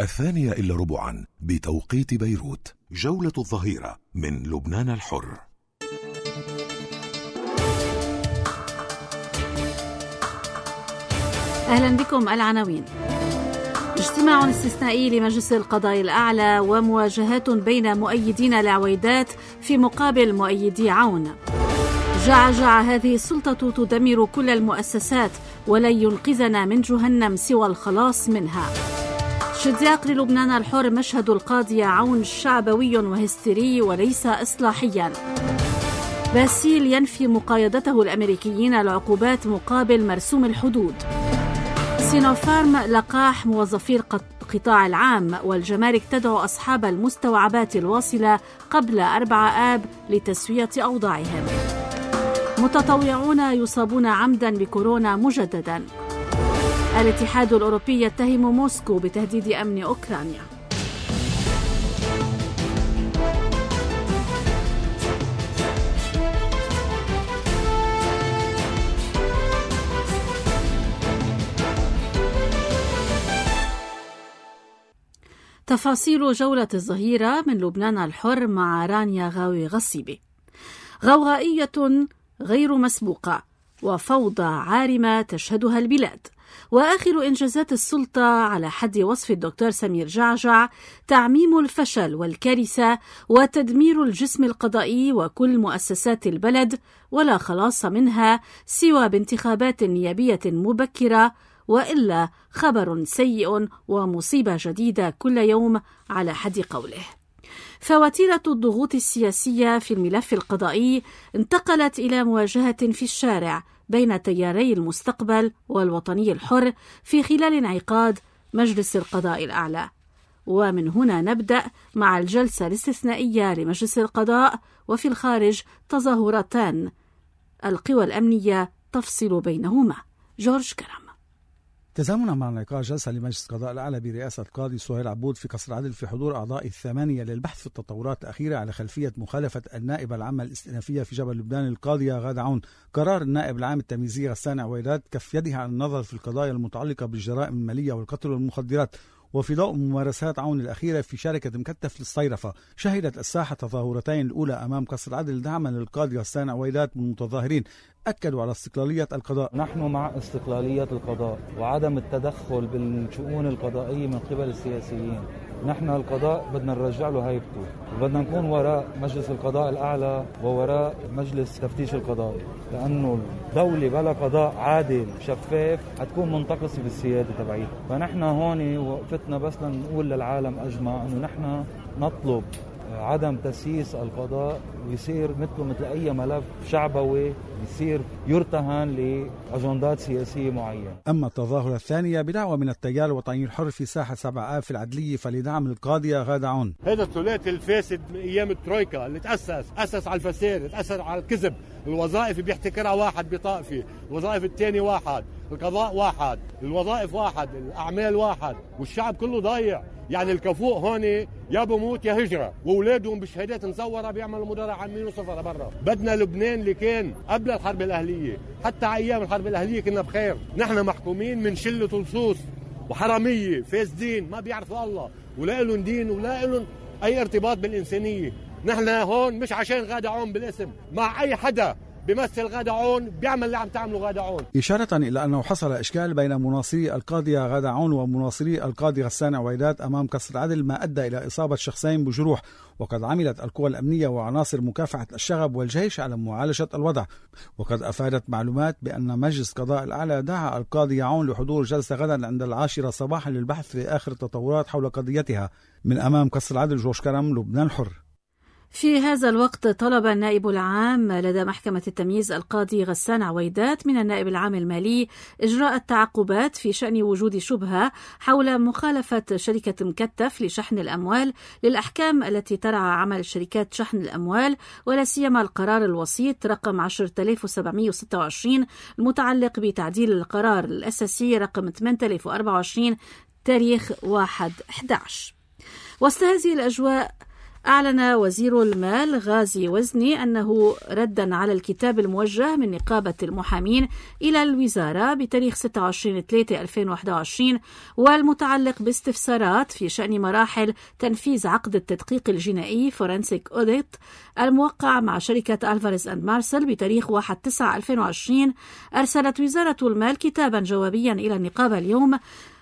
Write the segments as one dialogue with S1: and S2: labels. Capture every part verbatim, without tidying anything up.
S1: الثانية إلا ربعا بتوقيت بيروت. جولة الظهيرة من لبنان الحر.
S2: أهلا بكم. العناوين: اجتماع استثنائي لمجلس القضاء الأعلى ومواجهات بين مؤيدين العويدات في مقابل مؤيدي عون. جعجع هذه السلطة تدمر كل المؤسسات ولن ينقذنا من جهنم سوى الخلاص منها. شدياق للبنان الحر: مشهد القاضية عون شعبوي وهستيري وليس إصلاحيا. باسيل ينفي مقايضته الأمريكيين العقوبات مقابل مرسوم الحدود. سينوفارم لقاح موظفي القطاع العام، والجمارك تدعو أصحاب المستوعبات الواصلة قبل أربعة آب لتسوية أوضاعهم. متطوعون يصابون عمدا بكورونا مجددا. الاتحاد الأوروبي يتهم موسكو بتهديد أمن أوكرانيا. تفاصيل جولة الظهيرة من لبنان الحر مع رانيا غاوي غصيبي. غوغائية غير مسبوقة وفوضى عارمة تشهدها البلاد. وآخر إنجازات السلطة على حد وصف الدكتور سمير جعجع تعميم الفشل والكارثة وتدمير الجسم القضائي وكل مؤسسات البلد، ولا خلاص منها سوى بانتخابات نيابية مبكرة، وإلا خبر سيء ومصيبة جديدة كل يوم على حد قوله. فوتيرة الضغوط السياسية في الملف القضائي انتقلت إلى مواجهة في الشارع بين تياري المستقبل والوطني الحر في خلال انعقاد مجلس القضاء الأعلى. ومن هنا نبدأ مع الجلسة الاستثنائية لمجلس القضاء، وفي الخارج تظاهرتان القوى الأمنية تفصل بينهما. جورج كرم.
S3: تزامنا مع انعقاد جلسة لمجلس القضاء الأعلى برئاسة القاضي سهيل عبود في قصر عدل في حضور أعضاء الثمانية للبحث في التطورات الأخيرة على خلفية مخالفة النائبة العامة الاستئنافية في جبل لبنان القاضية غادة عون قرار النائب العام التمييزي غسان عويدات كف يدها عن النظر في القضايا المتعلقة بالجرائم المالية والقتل والمخدرات. وفي ضوء ممارسات عون الأخيرة في شركة مكتف للصيرفة، شهدت الساحة تظاهرتين الأولى أمام قصر عدل دعما للقاضي غسان عويدات من المتظاهرين أكدوا على استقلالية القضاء.
S4: نحن مع استقلالية القضاء وعدم التدخل بالشؤون القضائية من قبل السياسيين. نحن القضاء بدنا نرجع له هيبته، وبدنا نكون وراء مجلس القضاء الأعلى ووراء مجلس تفتيش القضائي، لأنه الدولة بلا قضاء عادل شفاف هتكون منتقصة بالسيادة تبعيتها. فنحن هون وقفتنا بس لنقول للعالم أجمع أنه نحن نطلب عدم تسييس القضاء ويصير مثله مثل أي ملف شعبوي يصير يرتهن لأجندات سياسية معينة.
S3: أما التظاهرة الثانية بدعوة من التيار الوطني الحر في ساحة سبعة آب في العدلية فلدعم القاضية غادة عون.
S5: هذا الثلاثي الفاسد من أيام الترويكا اللي تأسس أسس على الفساد، تأسس على الكذب. الوظائف بيحتكرها واحد بطائفة، الوظائف الثاني واحد، القضاء واحد، الوظائف واحد، الأعمال واحد، والشعب كله ضايع. يعني الكفوء هون يا بموت يا هجرة، وأولادهم بشهادات مزورة بيعملوا مدراء عامين وسفرة برا. بدنا لبنان اللي كان قبل الحرب الأهلية، حتى أيام الحرب الأهلية كنا بخير. نحن محكومين من شلة لصوص وحرامية فاسدين ما بيعرفوا الله ولا لهم دين ولا لهم أي ارتباط بالإنسانية. نحن هون مش عشان غادة عون بالاسم، مع أي حدا بيمثل غادة عون بيعمل اللي عم تعمله غادة عون.
S3: إشارة إلى أنه حصل إشكال بين مناصري القاضية غادة عون ومناصري القاضي غسان عويدات أمام قصر عدل ما أدى إلى إصابة شخصين بجروح، وقد عملت القوى الأمنية وعناصر مكافحة الشغب والجيش على معالجة الوضع. وقد أفادت معلومات بأن مجلس القضاء الأعلى دعا القاضي عون لحضور جلسة غدا عند العاشرة صباحا للبحث في آخر التطورات حول قضيتها. من أمام قصر عدل، جورج كرم، لبنان الحر.
S2: في هذا الوقت طلب النائب العام لدى محكمة التمييز القاضي غسان عويدات من النائب العام المالي إجراء التعقبات في شأن وجود شبهة حول مخالفة شركة مكتف لشحن الأموال للأحكام التي ترعى عمل شركات شحن الأموال، ولا سيما القرار الوسيط رقم عشرة آلاف وسبعمائة وستة وعشرين المتعلق بتعديل القرار الأساسي رقم ثمانية آلاف وأربعة وعشرين تاريخ واحد أحد عشر. وسط هذه الأجواء أعلن وزير المال غازي وزني أنه ردا على الكتاب الموجه من نقابة المحامين إلى الوزارة بتاريخ ستة وعشرين ثلاثة ألفين وواحد وعشرين والمتعلق باستفسارات في شأن مراحل تنفيذ عقد التدقيق الجنائي فورنسيك أوديت الموقع مع شركة ألفاريز أند مارسل بتاريخ واحد تسعة ألفين وعشرين، أرسلت وزارة المال كتابا جوابيا إلى النقابة اليوم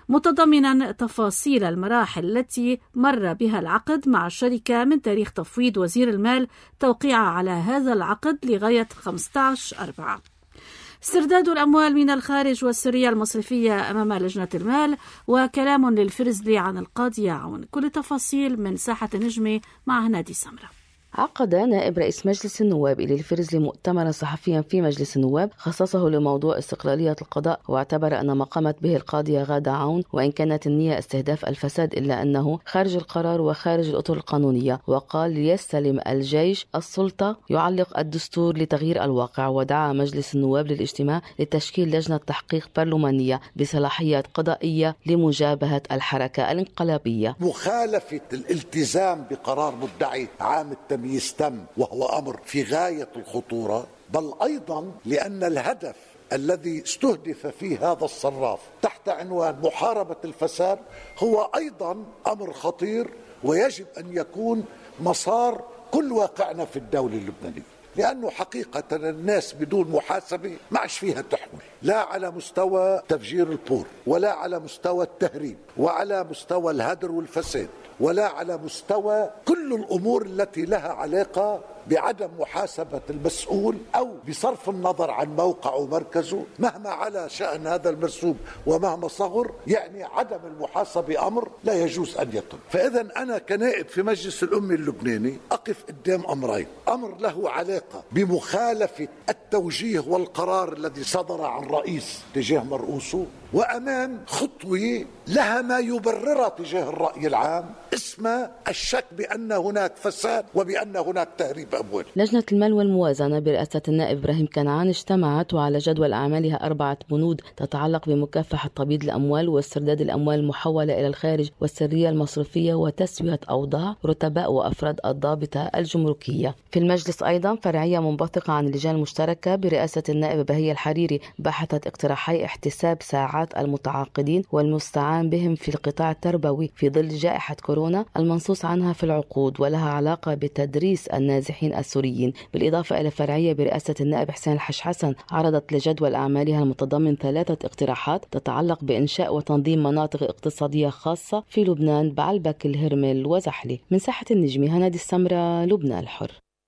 S2: متضمنا تفاصيل المراحل التي مر بها العقد مع الشركة من تاريخ تفويض وزير المال توقيع على هذا العقد لغاية خمسة عشر أربعة. استرداد الأموال من الخارج والسرية المصرفية أمام لجنة المال، وكلام للفرزلي عن القاضي عون. كل تفاصيل من ساحة النجمة مع هنادي سمرة.
S6: عقد نائب رئيس مجلس النواب إلي الفرزلي مؤتمرا صحفيا في مجلس النواب خصصه لموضوع استقلالية القضاء، واعتبر أن ما قامت به القاضية غادة عون وإن كانت النية استهداف الفساد إلا أنه خارج القرار وخارج الأطر القانونية، وقال ليستلم الجيش السلطة يعلق الدستور لتغيير الواقع، ودعا مجلس النواب للاجتماع لتشكيل لجنة تحقيق برلمانية بصلاحيات قضائية لمجابهة الحركة الانقلابية.
S7: مخالفة الالتزام بقرار مدعي عام التمييز تم وهو أمر في غاية الخطورة، بل أيضا لأن الهدف الذي استهدف فيه هذا الصراف تحت عنوان محاربة الفساد هو أيضا أمر خطير، ويجب أن يكون مسار كل واقعنا في الدولة اللبنانية، لأنه حقيقة الناس بدون محاسبة ما عادش فيها تحمل، لا على مستوى تفجير البور، ولا على مستوى التهريب، وعلى مستوى الهدر والفساد، ولا على مستوى كل الأمور التي لها علاقة بعدم محاسبة المسؤول أو بصرف النظر عن موقعه ومركزه مهما على شأن هذا المرسوم ومهما صغر. يعني عدم المحاسبة أمر لا يجوز أن يتم. فإذا أنا كنائب في مجلس الأمة اللبناني أقف قدام أمرين: أمر له علاقة بمخالفة التوجيه والقرار الذي صدر عن رئيس تجاه مرؤوسه، وأمام خطوة لها ما يبررها تجاه الرأي العام اسمها الشك بأن هناك فساد وبأن هناك تهريب أموال.
S6: لجنة المال والموازنة برئاسة النائب إبراهيم كنعان اجتمعت وعلى جدول أعمالها أربعة بنود تتعلق بمكافحة تبييض الأموال واسترداد الأموال المحولة إلى الخارج والسرية المصرفية وتسوية أوضاع رتباء وأفراد الضابطة الجمركية. في المجلس أيضا فرعية منبثقة عن اللجان المشتركة برئاسة النائب بهية الحريري بحثت اقتراحي احتساب ساعات المتعاقدين والمستعان بهم في القطاع التربوي في ظل جائحة كورونا المنصوص عنها في العقود ولها علاقة بتدريس النازحين السوريين. بالإضافة إلى فرعية برئاسة النائب حسين الحش حسن عرضت لجدول أعمالها المتضمن ثلاثة اقتراحات تتعلق بإنشاء وتنظيم مناطق اقتصادية خاصة في لبنان بعلبك، الهرمل وزحلة. من ساحة النجمة هنادي السمرة، لبنان الحر.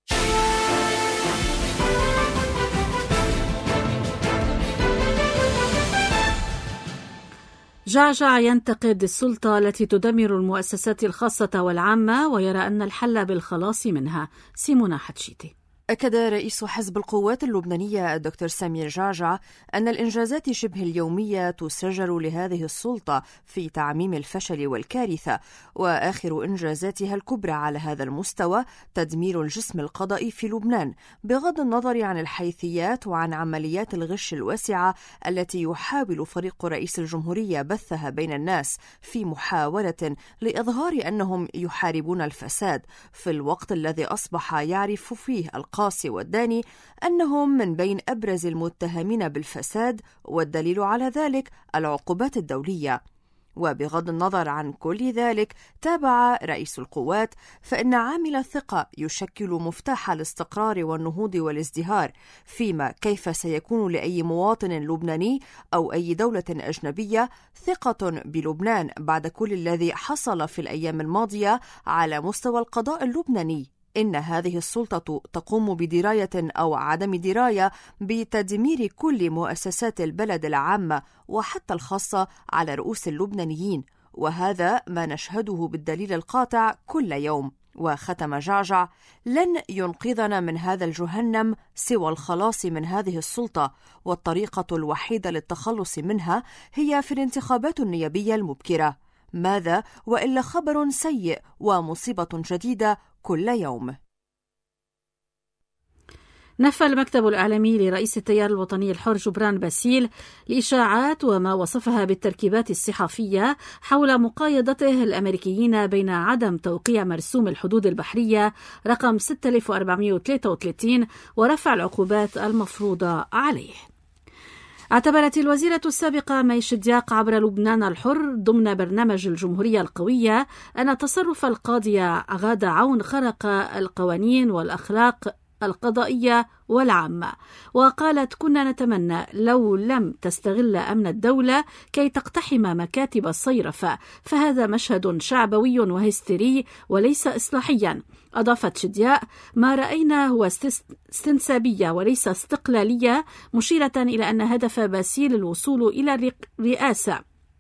S2: جعجع ينتقد السلطة التي تدمر المؤسسات الخاصة والعامة ويرى أن الحل بالخلاص منها. سيمونا حتشيتي.
S8: أكد رئيس حزب القوات اللبنانية الدكتور سمير جعجع أن الإنجازات شبه اليومية تسجل لهذه السلطة في تعميم الفشل والكارثة، وآخر إنجازاتها الكبرى على هذا المستوى تدمير الجسم القضائي في لبنان، بغض النظر عن الحيثيات وعن عمليات الغش الواسعة التي يحاول فريق رئيس الجمهورية بثها بين الناس في محاولة لإظهار أنهم يحاربون الفساد، في الوقت الذي أصبح يعرف فيه القاصي والداني أنهم من بين أبرز المتهمين بالفساد، والدليل على ذلك العقوبات الدولية. وبغض النظر عن كل ذلك، تابع رئيس القوات، فإن عامل الثقة يشكل مفتاح الاستقرار والنهوض والازدهار، فيما كيف سيكون لأي مواطن لبناني أو أي دولة أجنبية ثقة بلبنان بعد كل الذي حصل في الأيام الماضية على مستوى القضاء اللبناني. إن هذه السلطة تقوم بدراية أو عدم دراية بتدمير كل مؤسسات البلد العامة وحتى الخاصة على رؤوس اللبنانيين، وهذا ما نشهده بالدليل القاطع كل يوم. وختم جعجع: لن ينقذنا من هذا الجهنم سوى الخلاص من هذه السلطة، والطريقة الوحيدة للتخلص منها هي في الانتخابات النيابية المبكرة. ماذا وإلا خبر سيء ومصيبة جديدة كل يوم.
S2: نفى المكتب الإعلامي لرئيس التيار الوطني الحر جبران باسيل الإشاعات وما وصفها بالتركيبات الصحفية حول مقايضته الأمريكيين بين عدم توقيع مرسوم الحدود البحرية رقم ستة آلاف وأربعمائة وثلاثة وثلاثين ورفع العقوبات المفروضة عليه. اعتبرت الوزيرة السابقة ميش دياق عبر لبنان الحر ضمن برنامج الجمهورية القوية أن تصرف القاضية غادة عون خرق القوانين والأخلاق القضائية والعامة، وقالت: كنا نتمنى لو لم تستغل أمن الدولة كي تقتحم مكاتب الصيرفة، فهذا مشهد شعبوي وهستيري وليس إصلاحيا. أضافت شدياء: ما رأينا هو استنسابية وليس استقلالية، مشيرة إلى أن هدف باسيل الوصول إلى الرئاسة،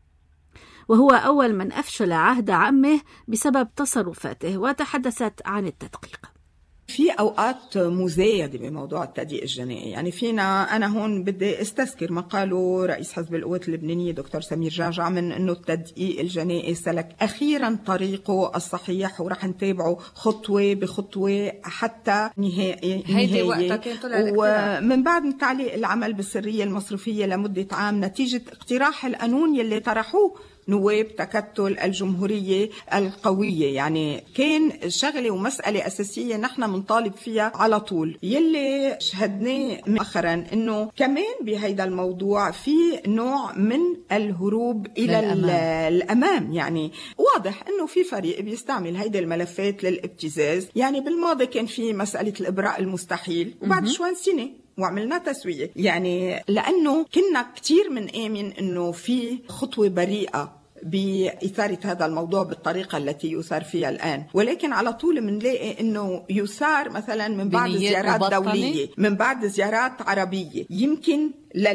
S2: وهو أول من أفشل عهد عمه بسبب تصرفاته. وتحدثت عن التدقيق.
S9: في أوقات مزايدة بموضوع التضييق الجنائي، يعني فينا أنا هون بدي استذكر ما قاله رئيس حزب القوات اللبنانية دكتور سمير جعجع من أنه التضييق الجنائي سلك أخيرا طريقه الصحيح ورح نتابعه خطوة بخطوة حتى نهائي نهاية. ومن بعد تعليق العمل بالسرية المصرفية لمدة عام نتيجة اقتراح القانون يلي طرحوه نواب تكتل الجمهورية القوية، يعني كان شغلة ومسألة أساسية نحن منطالب فيها على طول. يلي شهدناه مؤخرا إنه كمان بهيدا الموضوع في نوع من الهروب إلى الأمام. الأمام يعني واضح إنه في فريق بيستعمل هيدا الملفات للابتزاز. يعني بالماضي كان في مسألة الإبراء المستحيل وبعد شوي نسينا وعملنا تسوية، يعني لأنه كنا كتير من آمن أنه في خطوة بريئة بإثارة هذا الموضوع بالطريقة التي يثار فيها الآن، ولكن على طول منلاقي أنه يثار مثلا من بعد زيارات دولية، من بعد زيارات عربية، يمكن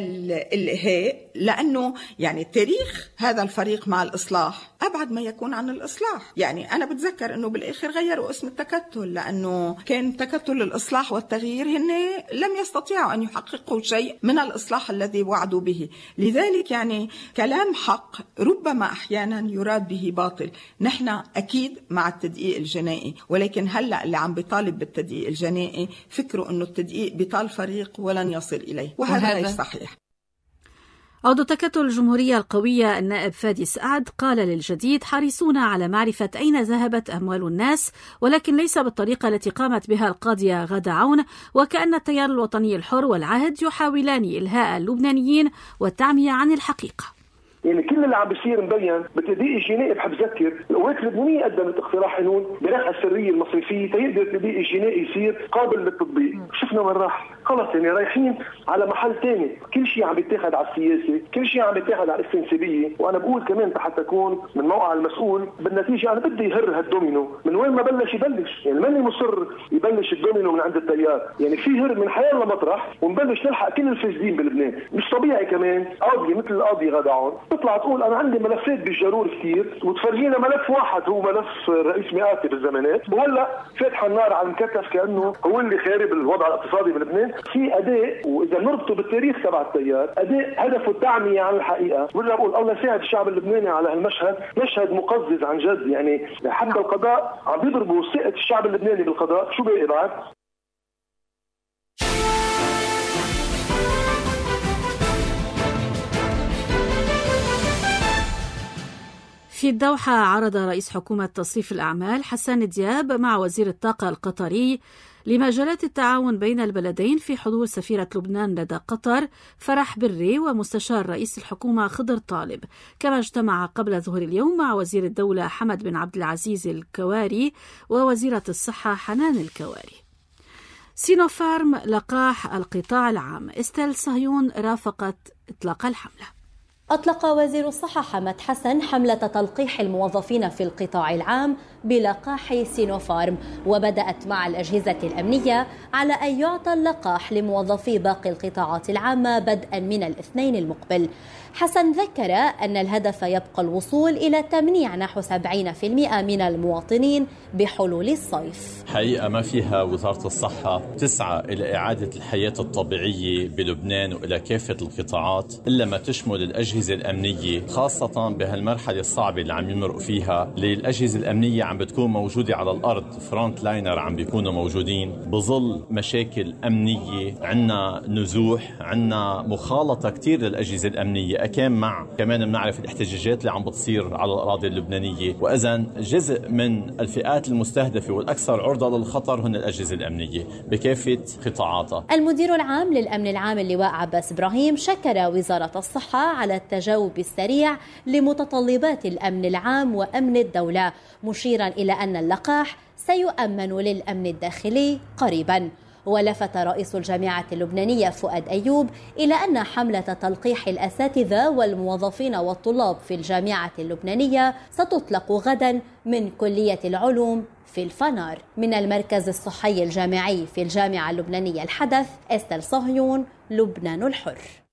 S9: للإلهاء، لأنه يعني تاريخ هذا الفريق مع الإصلاح أبعد ما يكون عن الإصلاح. يعني أنا بتذكر أنه بالآخر غيروا اسم التكتل لأنه كان تكتل الإصلاح والتغيير، هن لم يستطيعوا أن يحققوا شيء من الإصلاح الذي وعدوا به. لذلك يعني كلام حق ربما أحيانا يراد به باطل. نحن أكيد مع التدقيق الجنائي، ولكن هلأ اللي عم بيطالب بالتدقيق الجنائي فكروا أنه التدقيق بطال فريق ولن يصل إليه، وهذا ليس صحيح.
S2: عضو تكتل الجمهورية القوية النائب فادي سعد قال للجديد: حريصون على معرفة أين ذهبت أموال الناس، ولكن ليس بالطريقة التي قامت بها القاضية غادة عون، وكأن التيار الوطني الحر والعهد يحاولان إلهاء اللبنانيين والتعمية عن الحقيقة.
S10: يعني كل اللي عم بيصير مبين بالتدقيق الجنائي. بحب ذكر القوات اللبنانيه قدمت اقتراح قانون برفع السريه المصرفيه تيقدر التدقيق الجنائي يصير قابل للتطبيق. شفنا وين راح؟ خلص يعني رايحين على محل ثاني، كل شيء عم بيتاخذ على السياسه، كل شيء عم بيتاخذ على الاستنسابيه. وانا بقول كمان حتى اكون من موقع المسؤول بالنتيجه انا بدي يهر هالدومينو من وين ما بلش يبلش، يعني ماني مصر يبلش الدومينو من عند التيار، يعني في هر من حيالله مطرح ونبلش نلحق كل الفاسدين بلبنان. مش طبيعي كمان قاضي مثل القاضي غادة عون تطلع تقول انا عندي ملفات بالجرور كثير وتفرجينا ملف واحد هو ملف رئيس مئاتي بالزمانات، وهلا فاتحه النار على المكتف كانه هو اللي خارب الوضع الاقتصادي بلبنان. في اداء واذا نربطه بالتاريخ تبع التيار اداء هدفه التعميه عن الحقيقه. برجع بقول الله يساعد الشعب اللبناني على هالمشهد، مشهد مقزز عن جد. يعني حتى القضاء عم بيضربوا ثقه الشعب اللبناني بالقضاء، شو باقي بعد؟
S2: في الدوحة عرض رئيس حكومة تصريف الأعمال حسان دياب مع وزير الطاقة القطري لمجالات التعاون بين البلدين في حضور سفيرة لبنان لدى قطر فرح بري ومستشار رئيس الحكومة خضر طالب. كما اجتمع قبل ظهر اليوم مع وزير الدولة حمد بن عبد العزيز الكواري ووزيرة الصحة حنان الكواري. سينوفارم لقاح القطاع العام. استيل صهيون رافقت إطلاق الحملة.
S11: أطلق وزير الصحة حمد حسن حملة تلقيح الموظفين في القطاع العام بلقاح سينوفارم، وبدأت مع الأجهزة الأمنية على أن يعطى اللقاح لموظفي باقي القطاعات العامة بدءا من الاثنين المقبل. حسن ذكر أن الهدف يبقى الوصول إلى تمنيع نحو سبعين بالمئة من المواطنين بحلول الصيف.
S12: حقيقة ما فيها وزارة الصحة تسعى إلى إعادة الحياة الطبيعية بلبنان وإلى كافة القطاعات إلا ما تشمل الأجهزة للأجهزة الأمنية، خاصة بهالمرحلة الصعبة اللي عم يمرق فيها. الأجهزة الأمنية عم بتكون موجودة على الأرض، فرونت لاينر عم بيكونوا موجودين بظل مشاكل أمنية. عنا نزوح، عنا مخالطة كتير للأجهزة الأمنية، أكام مع كمان بنعرف الاحتجاجات اللي عم بتصير على الأراضي اللبنانية. وإذن جزء من الفئات المستهدفة والأكثر عرضة للخطر هن الأجهزة الأمنية بكافة قطاعاتها.
S11: المدير العام للأمن العام اللواء عباس إبراهيم شكر وزارة الصحة على التجاوب السريع لمتطلبات الأمن العام وأمن الدولة، مشيرا إلى أن اللقاح سيؤمن للأمن الداخلي قريبا. ولفت رئيس الجامعة اللبنانية فؤاد أيوب إلى أن حملة تلقيح الأساتذة والموظفين والطلاب في الجامعة اللبنانية ستطلق غدا من كلية العلوم في الفنار. من المركز الصحي الجامعي في الجامعة اللبنانية الحدث، استل صهيون، لبنان الحر.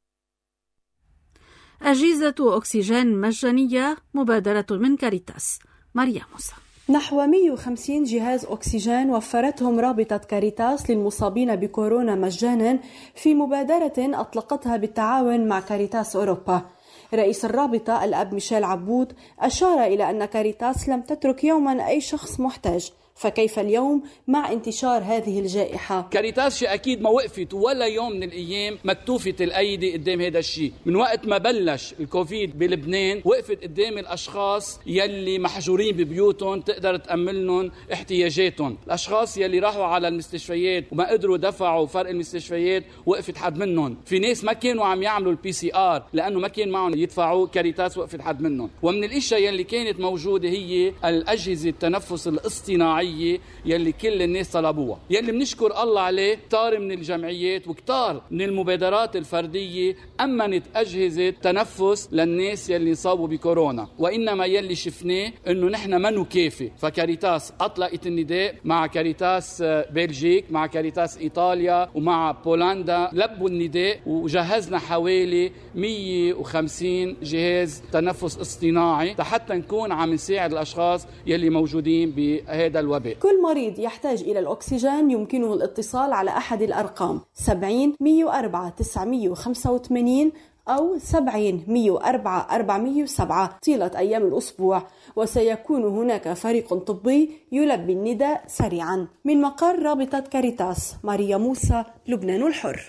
S2: أجهزة أكسجين مجانية، مبادرة من كاريتاس. ماريا موسى.
S13: نحو مئة وخمسين جهاز أكسجين وفرتهم رابطة كاريتاس للمصابين بكورونا مجانا في مبادرة أطلقتها بالتعاون مع كاريتاس أوروبا. رئيس الرابطة الأب ميشيل عبود أشار إلى أن كاريتاس لم تترك يوما أي شخص محتاج، فكيف اليوم مع انتشار هذه الجائحة؟
S14: كاريتاس أكيد ما وقفت ولا يوم من الأيام مكتوفة الأيدي قدام هذا الشيء. من وقت ما بلش الكوفيد بلبنان وقفت قدام الأشخاص يلي محجورين ببيوتهم تقدر تأملهم احتياجاتهم. الأشخاص يلي راحوا على المستشفيات وما قدروا دفعوا فرق المستشفيات وقفت حد منهم. في ناس ما كانوا عم يعملوا البي سي آر لأنه ما كان معهم يدفعوا، كاريتاس وقفت حد منهم. ومن الأشياء يلي كانت موجودة هي الأجهزة التنفس الاصطناعي يلي كل الناس طلبوها، يلي بنشكر الله عليه. كتار من الجمعيات وكتار من المبادرات الفردية أمنت أجهزة تنفس للناس يلي صابوا بكورونا. وإنما يلي شفناه إنه نحن ما نكافي، فكاريتاس أطلقت النداء مع كاريتاس بلجيك، مع كاريتاس إيطاليا ومع بولندا، لبوا النداء وجهزنا حوالي مئة وخمسين جهاز تنفس اصطناعي حتى نكون عم نساعد الأشخاص يلي موجودين بهذا الوباء.
S13: كل مريض يحتاج إلى الأكسجين يمكنه الاتصال على أحد الأرقام سبعين مئة وأربعة تسعمئة وخمسة وثمانين أو سبعين مئة وأربعة أربعمئة وسبعة طيلة أيام الأسبوع، وسيكون هناك فريق طبي يلبي النداء سريعا. من مقر رابطة كاريتاس، ماريا موسى، لبنان الحر.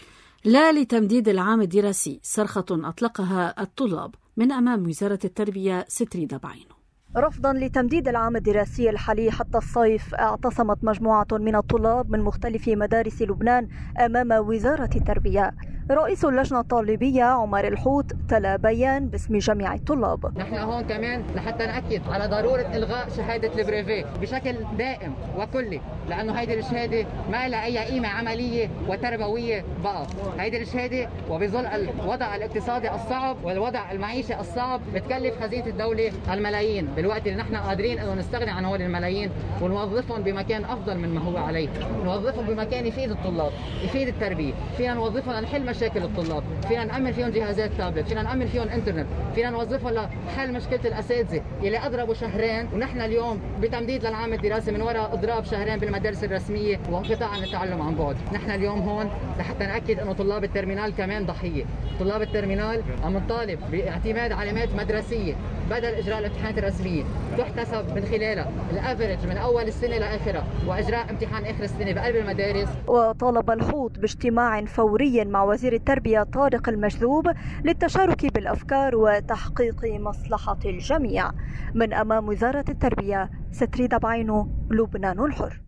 S2: لا لتمديد العام الدراسي، صرخة أطلقها الطلاب من أمام وزارة التربية. ستريدة بعينه.
S15: رفضا لتمديد العام الدراسي الحالي حتى الصيف، اعتصمت مجموعة من الطلاب من مختلف مدارس لبنان أمام وزارة التربية. رئيس اللجنة الطالبية عمر الحوت تلا بيان باسم جميع الطلاب.
S16: نحن هون كمان لحتى نأكد على ضرورة إلغاء شهادة البريفي بشكل دائم وكلي، لأنه هيدي الشهادة ما لها أي قيمة عملية وتربوية بقى. هيدي الشهادة وبظل الوضع الاقتصادي الصعب والوضع المعيشي الصعب بتكلف خزينة الدولة الملايين، بالوقت اللي نحن قادرين انه نستغني عن هول الملايين ونوظفهم بمكان افضل من ما هو عليه، نوظفهم بمكان يفيد الطلاب، يفيد التربيه، فينا نوظفهم لنحل مشاكل الطلاب، فينا نأمن فيهم جهازات تابلت، فينا نأمن فيهم انترنت، فينا نوظفهم لحل مشكله الاساتذه اللي اضربوا شهرين، ونحن اليوم بتمديد للعام الدراسي من وراء اضراب شهرين بالمدارس الرسميه وانقطاع عن التعلم عن بعد. نحن اليوم هون لحتى نأكد انه طلاب الترمينال كمان ضحيه. طلاب الترمينال عم نطالب باعتماد علامات مدرسيه بدل اجراء الامتحانات الرسميه تحتسب من خلالها الافرج من اول السنه لاخرها، واجراء امتحان اخر السنه بقلب المدارس.
S15: وطالب الحوت باجتماع فوري مع وزير التربيه طارق المجذوب للتشارك بالافكار وتحقيق مصلحه الجميع. من امام وزاره التربيه، ستريدة بعينه، لبنان الحر.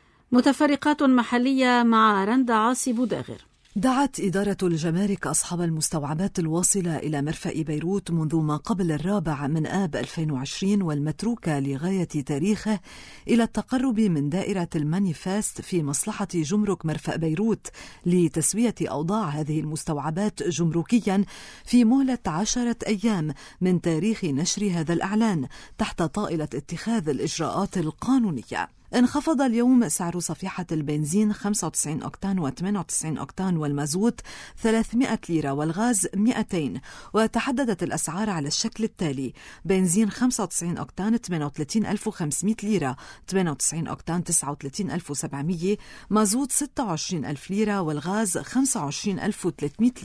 S2: متفرقات محليه مع رندا عاصي بوداغر.
S17: دعت إدارة الجمارك أصحاب المستوعبات الواصلة إلى مرفأ بيروت منذ ما قبل الرابع من آب ألفين وعشرين والمتروكة لغاية تاريخه إلى التقرب من دائرة المانيفاست في مصلحة جمرك مرفأ بيروت لتسوية أوضاع هذه المستوعبات جمركيا في مهلة عشرة أيام من تاريخ نشر هذا الإعلان تحت طائلة اتخاذ الإجراءات القانونية. انخفض اليوم سعر صفيحة البنزين خمسة وتسعين أوكتان وثمانية وتسعين أوكتان والمازوت ثلاثمئة ليرة والغاز مئتين، وتحددت الأسعار على الشكل التالي: بنزين خمسة وتسعين أوكتان ثمانية وثلاثين ألف وخمسمئة ليرة، ثمانية وتسعين أوكتان تسعة وثلاثين ألف وسبعمئة، مازوت ستة وعشرين ألف ليرة والغاز خمسة وعشرين ألف وثلاثمئة ليرة.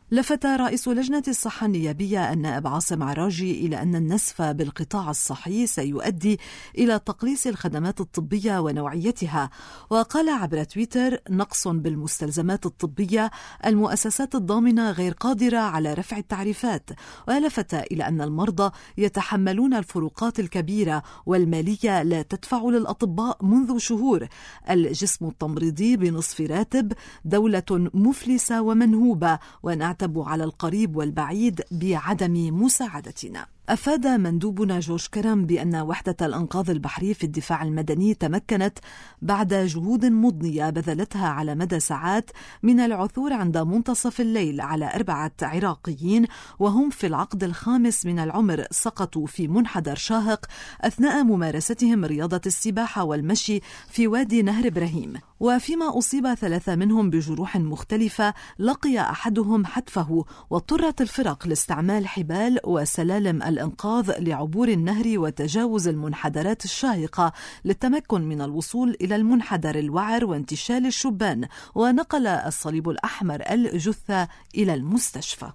S17: لفت رئيس لجنة الصحة النيابية النائب عاصم عراجي إلى أن النسف بالقطاع الصحي سيؤدي إلى تقليص الخدمات الطبية ونوعيتها، وقال عبر تويتر: نقص بالمستلزمات الطبية، المؤسسات الضامنة غير قادرة على رفع التعريفات. ولفت إلى أن المرضى يتحملون الفروقات الكبيرة والمالية لا تدفع للأطباء منذ شهور، الجسم التمريضي بنصف راتب، دولة مفلسة ومنهوبة، ونعتبر على القريب والبعيد بعدم مساعدتنا. أفاد مندوبنا جورج كرم بأن وحدة الإنقاذ البحري في الدفاع المدني تمكنت بعد جهود مضنية بذلتها على مدى ساعات من العثور عند منتصف الليل على أربعة عراقيين وهم في العقد الخامس من العمر سقطوا في منحدر شاهق أثناء ممارستهم رياضة السباحة والمشي في وادي نهر إبراهيم، وفيما أصيب ثلاثة منهم بجروح مختلفة لقي أحدهم حتفه، واضطرت الفرق لاستعمال حبال وسلالم الإنقاذ لعبور النهر وتجاوز المنحدرات الشاهقة للتمكن من الوصول إلى المنحدر الوعر وانتشال الشبان، ونقل الصليب الأحمر الجثة إلى المستشفى.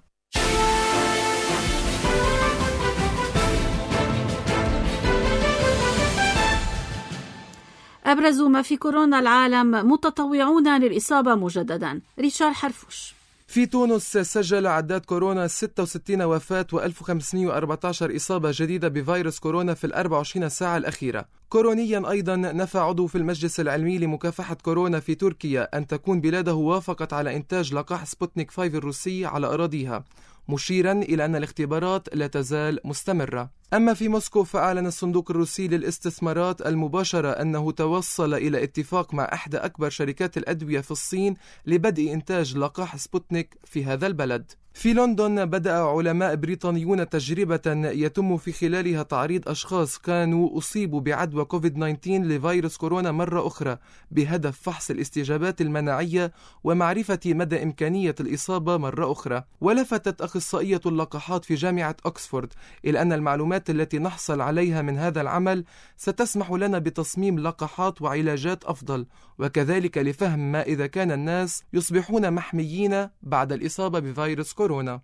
S2: أبرز ما في كورونا العالم: متطوعون للإصابة مجددا. ريتشارد حرفوش.
S18: في تونس سجل عداد كورونا ستة وستين وفاة وألف وخمسمئة وأربعة عشر إصابة جديدة بفيروس كورونا في الأربع وعشرين ساعة الأخيرة. كورونيا أيضا نفى عضو في المجلس العلمي لمكافحة كورونا في تركيا أن تكون بلاده وافقت على إنتاج لقاح سبوتنيك خمسة الروسي على أراضيها، مشيرا إلى أن الاختبارات لا تزال مستمرة. أما في موسكو فأعلن الصندوق الروسي للاستثمارات المباشرة أنه توصل إلى اتفاق مع إحدى أكبر شركات الأدوية في الصين لبدء إنتاج لقاح سبوتنيك في هذا البلد. في لندن بدأ علماء بريطانيون تجربة يتم في خلالها تعريض أشخاص كانوا أصيبوا بعدوى كوفيد تسعة عشر لفيروس كورونا مرة أخرى بهدف فحص الاستجابات المناعية ومعرفة مدى إمكانية الإصابة مرة أخرى. ولفتت أخصائية اللقاحات في جامعة أكسفورد إلى أن المعلومات التي نحصل عليها من هذا العمل ستسمح لنا بتصميم لقاحات وعلاجات أفضل، وكذلك لفهم ما إذا كان الناس يصبحون محميين بعد الإصابة بفيروس كورونا.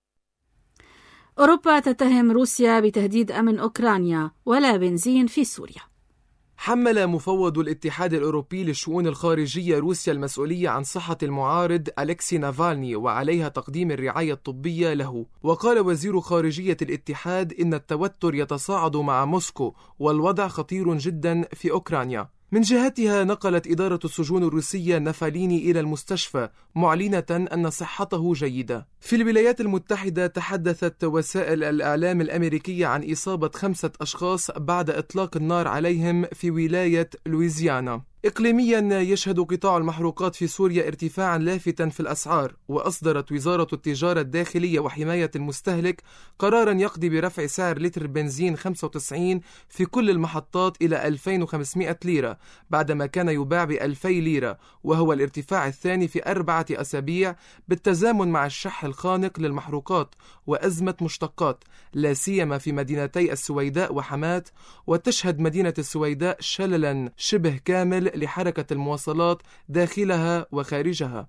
S2: أوروبا تتهم روسيا بتهديد أمن أوكرانيا ولا بنزين في سوريا.
S18: حمل مفوض الاتحاد الأوروبي للشؤون الخارجية روسيا المسؤولية عن صحة المعارض أليكسي نافالني وعليها تقديم الرعاية الطبية له. وقال وزير خارجية الاتحاد إن التوتر يتصاعد مع موسكو والوضع خطير جدا في أوكرانيا. من جهتها نقلت إدارة السجون الروسية نافاليني إلى المستشفى معلنة أن صحته جيدة. في الولايات المتحدة تحدثت وسائل الإعلام الأمريكية عن إصابة خمسة أشخاص بعد إطلاق النار عليهم في ولاية لويزيانا. إقليميا يشهد قطاع المحروقات في سوريا ارتفاعا لافتا في الأسعار، وأصدرت وزارة التجارة الداخلية وحماية المستهلك قرارا يقضي برفع سعر لتر بنزين خمسة وتسعين في كل المحطات إلى ألفين وخمسمئة ليرة بعدما كان يباع بألفي ليرة، وهو الارتفاع الثاني في أربعة أسابيع بالتزامن مع الشح الخانق للمحروقات وأزمة مشتقات لا سيما في مدينتي السويداء وحماة. وتشهد مدينة السويداء شللا شبه كامل لحركة المواصلات داخلها وخارجها.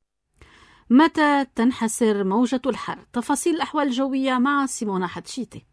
S2: متى تنحسر موجة الحر؟ تفاصيل الأحوال الجوية مع سيمونا حتشيتي.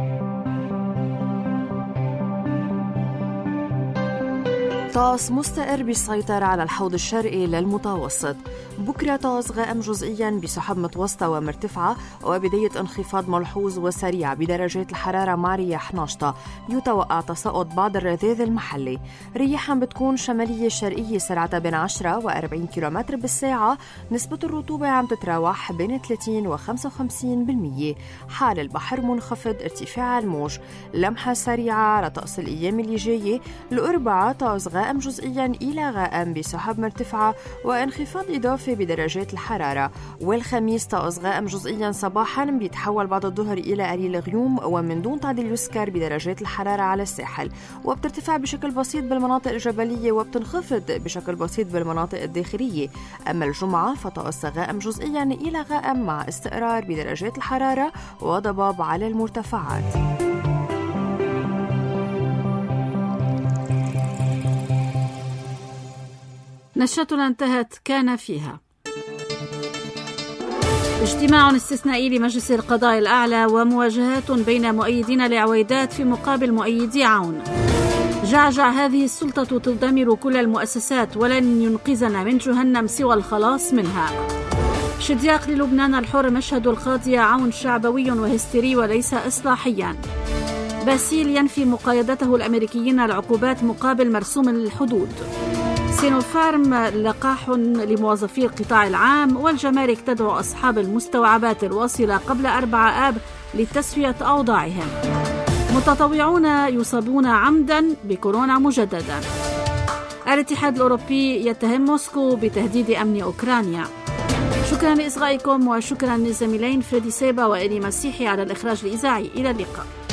S8: طقس مستقر بيسيطر على الحوض الشرقي للمتوسط. بكرة طقس غائم جزئيا بسحب متوسطة ومرتفعة وبداية انخفاض ملحوظ وسريع بدرجات الحرارة مع رياح ناشطة. يتوقع تساقط بعض الرذاذ المحلي. رياحا بتكون شمالية شرقية سرعتها بين عشرة وأربعين كيلومتر بالساعة. نسبة الرطوبة عم تتراوح بين ثلاثين وخمسة وخمسين بالمية. حال البحر منخفض ارتفاع الموج. لمحة سريعة على طقس الأيام اللي جاية. الأربعاء طقس غائم جزئيا إلى غائم بسحب مرتفعة وانخفاض إضافي بدرجات الحرارة. والخميس طقس غائم جزئيا صباحا بيتحول بعد الظهر إلى قليل غيوم ومن دون تعديل يسكر بدرجات الحرارة على الساحل، وبترتفع بشكل بسيط بالمناطق الجبلية وبتنخفض بشكل بسيط بالمناطق الداخلية. أما الجمعة فطقس غائم جزئيا إلى غائم مع استقرار بدرجات الحرارة وضباب على المرتفعات.
S2: نشرتنا انتهت. كان فيها اجتماع استثنائي لمجلس القضاء الأعلى ومواجهات بين مؤيدين العويدات في مقابل مؤيدي عون. جعجع هذه السلطة تدمر كل المؤسسات ولن ينقذنا من جهنم سوى الخلاص منها. شدياق للبنان الحر مشهد القاضية عون شعبوي وهستيري وليس إصلاحيا. باسيل ينفي مقايضته الأمريكيين العقوبات مقابل مرسوم الحدود. سينوفارم لقاح لموظفي القطاع العام، والجمارك تدعو أصحاب المستوعبات الواصلة قبل أربعة آب لتسوية أوضاعهم. متطوعون يصابون عمدا بكورونا مجددا. الاتحاد الأوروبي يتهم موسكو بتهديد أمن أوكرانيا. شكرا لإصغائكم وشكرا للزميلين فريدي سيبا وإلي مسيحي على الإخراج الإذاعي. إلى اللقاء.